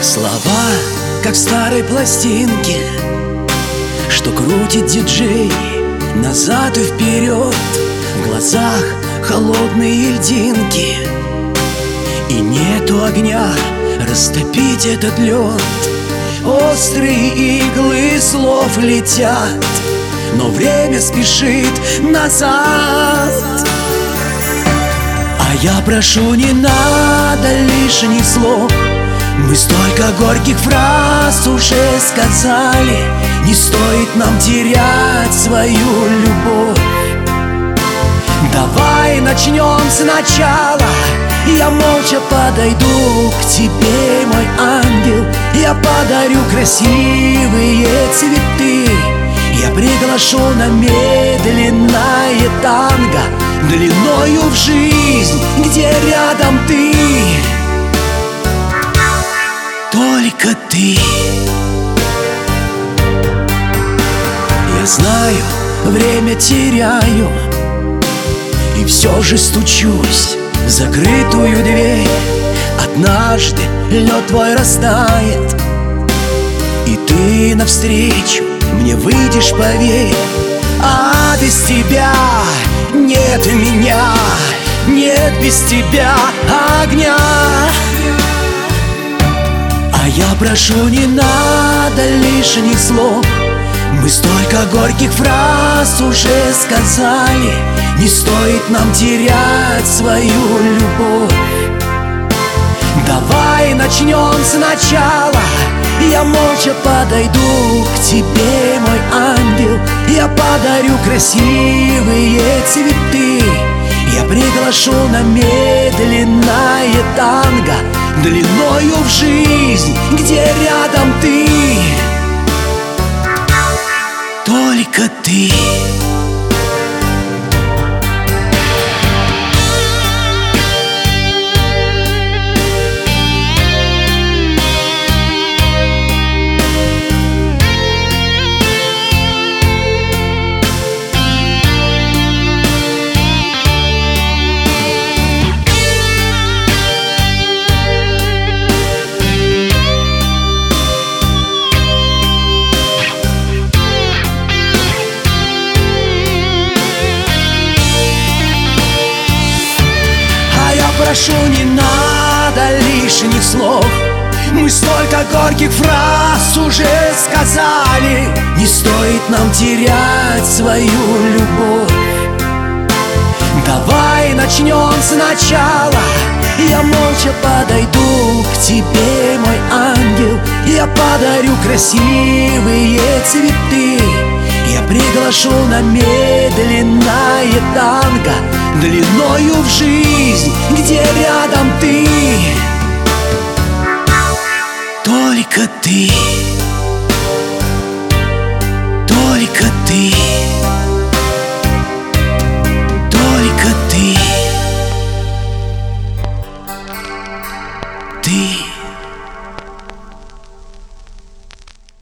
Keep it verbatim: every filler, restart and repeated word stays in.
Слова, как в старой пластинке, что крутит диджей назад и вперед. В глазах холодные льдинки, и нету огня растопить этот лед. Острые иглы слов летят, но время спешит назад. А я прошу, не надо лишних слов. Мы столько горьких фраз уже сказали. Не стоит нам терять свою любовь. Давай начнем сначала. Я молча подойду к тебе, мой ангел. Я подарю красивые цветы. Я приглашу на медленное танго, длиною в жизнь, где рядом ты, только ты. Я знаю, время теряю, и все же стучусь в закрытую дверь. Однажды лед твой растает, и ты навстречу мне выйдешь, поверь. А без тебя нет меня, нет без тебя огня. А я прошу, не надо лишних слов. Мы столько горьких фраз уже сказали. Не стоит нам терять свою любовь. Давай начнем сначала. Я молча подойду к тебе, мой ангел. Я подарю красивые цветы. Я приглашу на медленное танго, длиною в жизнь, где рядом ты, только ты. Прошу, не надо лишних слов. Мы столько горьких фраз уже сказали. Не стоит нам терять свою любовь. Давай начнем сначала. Я молча подойду к тебе, мой ангел. Я подарю красивые цветы. Я приглашу на медленное танго, длиною в жизнь, где рядом ты, только ты, только ты, только ты, ты.